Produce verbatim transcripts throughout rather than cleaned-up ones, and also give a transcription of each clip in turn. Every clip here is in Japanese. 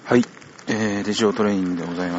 はい、えー、レジオトレインでございます。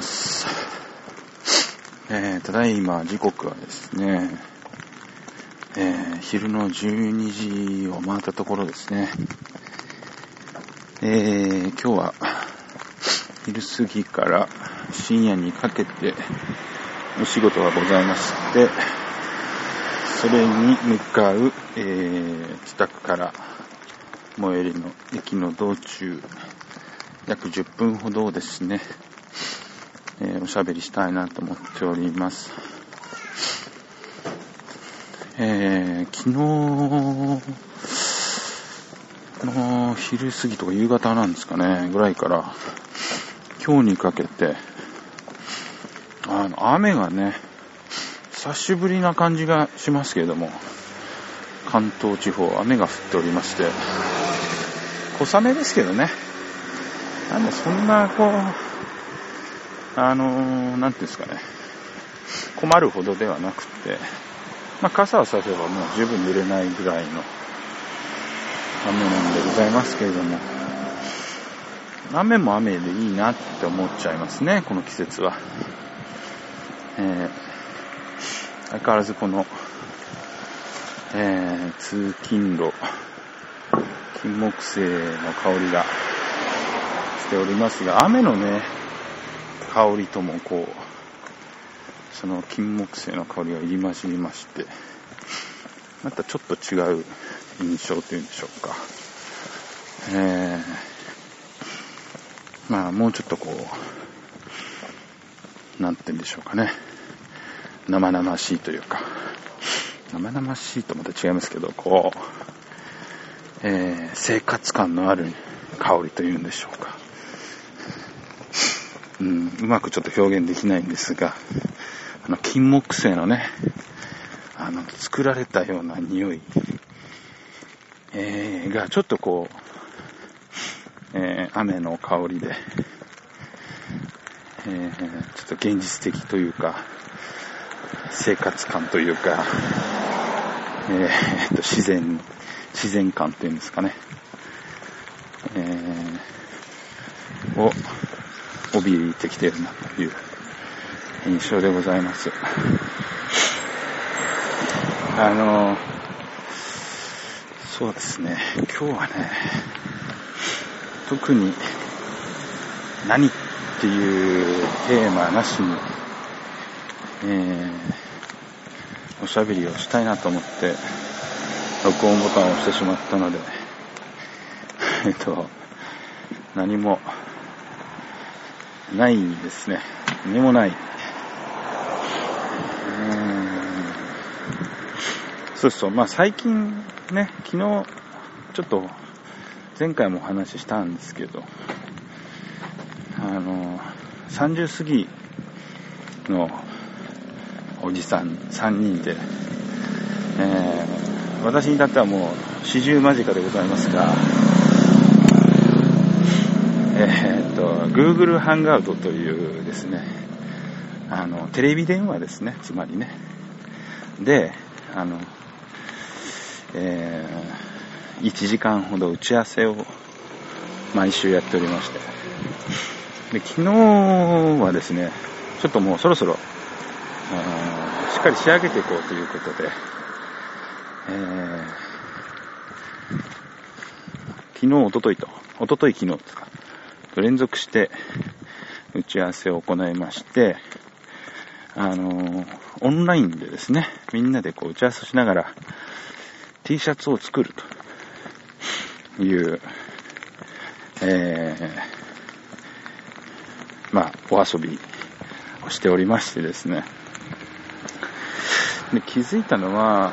えー、ただいま時刻はですね、えー、昼のじゅうにじを回ったところですね。えー、今日は昼過ぎから深夜にかけてお仕事がございまして、それに向かう、えー、自宅から最寄りの駅の道中、約じゅっぷんほどですね、えー、おしゃべりしたいなと思っております。えー、昨日の昼過ぎとか夕方なんですかね、ぐらいから今日にかけて、あの雨がね、久しぶりな感じがしますけれども、関東地方雨が降っておりまして、小雨ですけどね、なんでそんなこうあのー、なんていうんですかね、困るほどではなくて、まあ傘を差せばもう十分濡れないぐらいの雨なんでございますけれども、雨も雨でいいなって思っちゃいますね、この季節は。えー、相変わらずこの、えー、通勤路、金木犀の香りがしておりますが、雨のね香りともこうその金木犀の香りが入り混じりまして、またちょっと違う印象というんでしょうか。えー、まあもうちょっとこうなんて言うんでしょうかね、生々しいというか、生々しいとまた違いますけど、こう、えー、生活感のある香りというんでしょうか。うん、うまくちょっと表現できないんですが、あの金木犀のね、あの作られたような匂い、えー、がちょっとこう、えー、雨の香りで、えー、ちょっと現実的というか、生活感というか、えー、と自然自然感っていうんですかね、えー、を帯びてきているなという印象でございます。あのそうですね、今日はね、特に何っていうテーマなしに、えー、おしゃべりをしたいなと思って録音ボタンを押してしまったので、えっと何もないですね。何もない。うーんそうそう、まあ最近ね、昨日ちょっと前回もお話ししたんですけど、あのさんじゅう過ぎのおじさんさんにんで、えー、私に至ってはもう四十間近でございますが、えー、っと Google ハンガウトというですね、あのテレビ電話ですね、つまりね、で、あの、えー、いちじかんほど打ち合わせを毎週やっておりまして、で昨日はですね、ちょっともうそろそろしっかり仕上げていこうということで、えー、昨日おとといとおととい昨日ですか、連続して打ち合わせを行いまして、あのオンラインでですね、みんなでこう打ち合わせしながら T シャツを作るという、えー、まあお遊びをしておりましてですね、で気づいたのは、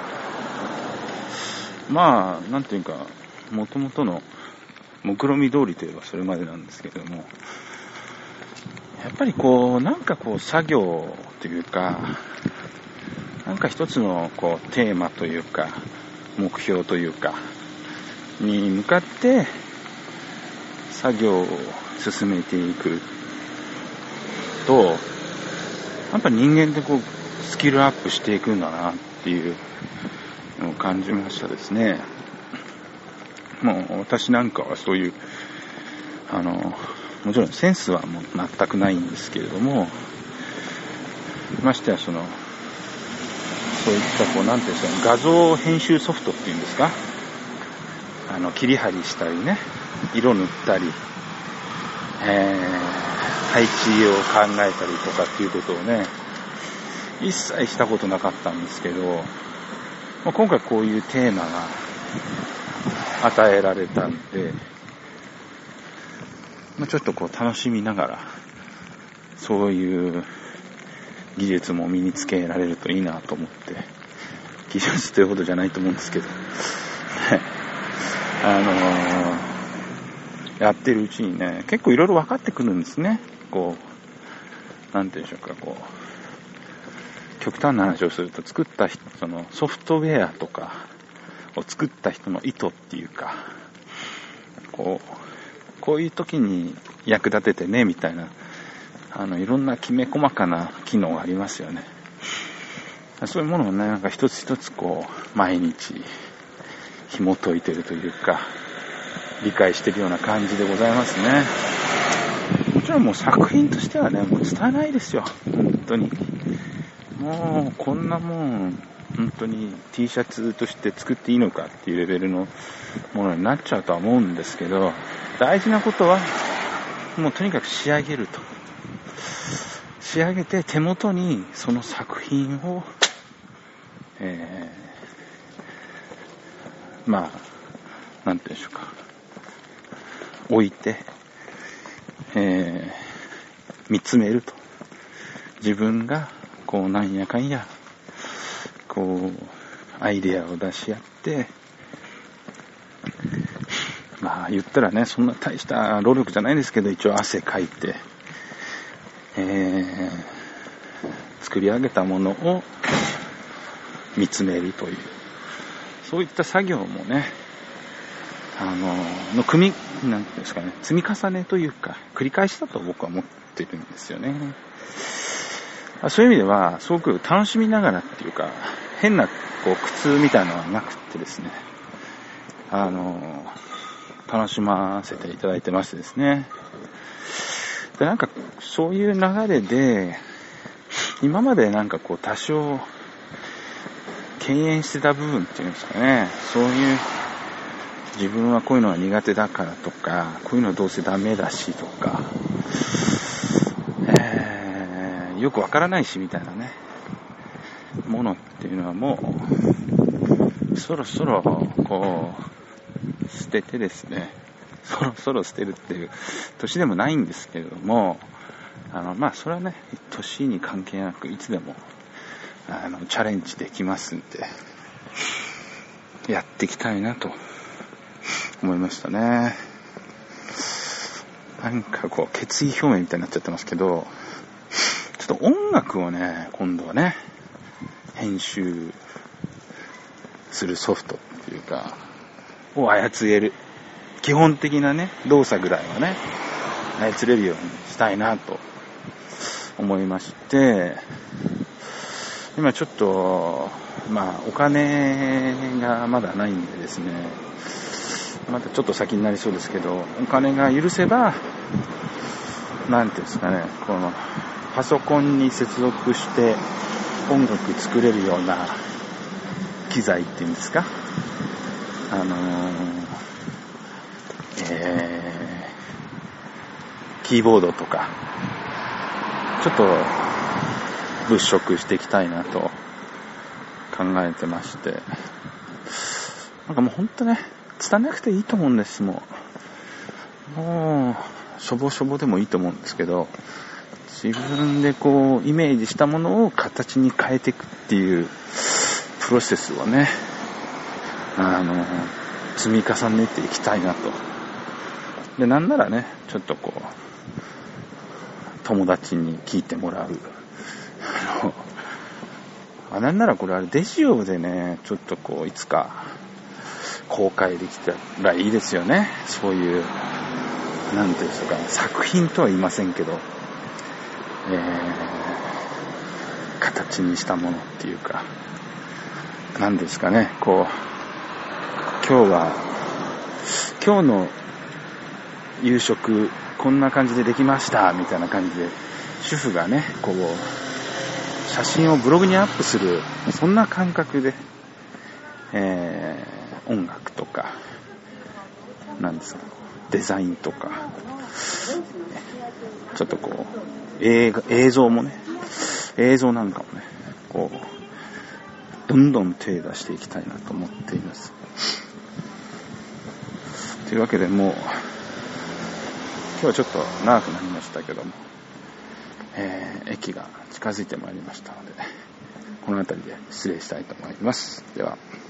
まあなんていうか、元々の目論見通りといえばそれまでなんですけれども、やっぱりこうなんかこう作業というか、なんか一つのこうテーマというか目標というかに向かって作業を進めていくと、やっぱ人間ってこうスキルアップしていくんだなっていうのを感じましたですね。もう私なんかはそういうあのもちろんセンスはもう全くないんですけれども、ましてやそのそういったこうなんていうんですか、画像編集ソフトっていうんですか、あの切り張りしたりね、色塗ったり、えー、配置を考えたりとかっていうことをね一切したことなかったんですけど、まあ、今回こういうテーマが与えられたんで、まあ、ちょっとこう楽しみながらそういう技術も身につけられるといいなと思って、技術ということじゃないと思うんですけどあのー、やってるうちにね結構いろいろ分かってくるんですね。こうなんていうんでしょうか、こう極端な話をすると、作った人、そのソフトウェアとかを作った人の意図っていうか、こうこういう時に役立ててねみたいな、あのいろんなきめ細かな機能がありますよね。そういうものをね、なんか一つ一つこう毎日紐解いてるというか理解してるような感じでございますね。もちろんもう作品としてはねもう伝えないですよ、本当に。もうこんなもん本当に T シャツとして作っていいのかっていうレベルのものになっちゃうとは思うんですけど、大事なことはもうとにかく仕上げると、仕上げて手元にその作品を、えー、まあなんていうんでしょうか、置いて、えー、見つめると、自分がこうなんやかんやこうアイデアを出し合って、まあ言ったらねそんな大した労力じゃないんですけど、一応汗かいて、えー、作り上げたものを見つめるという、そういった作業もね、あのの組みなんていうんですかね、積み重ねというか繰り返しだと僕は思ってるんですよね。そういう意味ではすごく楽しみながらっていうか、変なこう苦痛みたいなのはなくってですね、あの楽しませていただいてましてですね。でなんかそういう流れで今までなんかこう多少敬遠してた部分っていうんですかね、そういう自分はこういうのが苦手だからとか、こういうのはどうせダメだしとか、えー、よくわからないしみたいなねものっていうのはもうそろそろこう捨ててですね、そろそろ捨てるっていう年でもないんですけれども、あのまあそれはね年に関係なくいつでもあのチャレンジできますんで、やっていきたいなと思いましたね。なんかこう決意表明みたいになっちゃってますけど、ちょっと音楽をね今度はね編集するソフトっていうかを操れる、基本的なね動作ぐらいはね操れるようにしたいなと思いまして、今ちょっとまあお金がまだないんでですね、またちょっと先になりそうですけど、お金が許せばなんていうんですかね、このパソコンに接続して音楽作れるような機材っていうんですか、あのー、えー、キーボードとかちょっと物色していきたいなと考えてまして、なんかもうほんとね伝えなくていいと思うんです。もうもうしょぼしょぼでもいいと思うんですけど、自分でこうイメージしたものを形に変えていくっていうプロセスをね、あの積み重ねていきたいなと。でなんならねちょっとこう友達に聞いてもらう、あのあなんならこれあれデジオでねちょっとこういつか公開できたらいいですよね。そういうなんていうんですか、作品とは言いませんけど、えー、形にしたものっていうか、なんですかね、こう今日は今日の夕食こんな感じでできましたみたいな感じで主婦がねこう写真をブログにアップする、そんな感覚で、えー、音楽とかなんですか、デザインとかちょっとこう映画映像もね映像なんかもねこうどんどん手出していきたいなと思っています。というわけでもう今日はちょっと長くなりましたけども、えー、駅が近づいてまいりましたのでこの辺りで失礼したいと思います。では。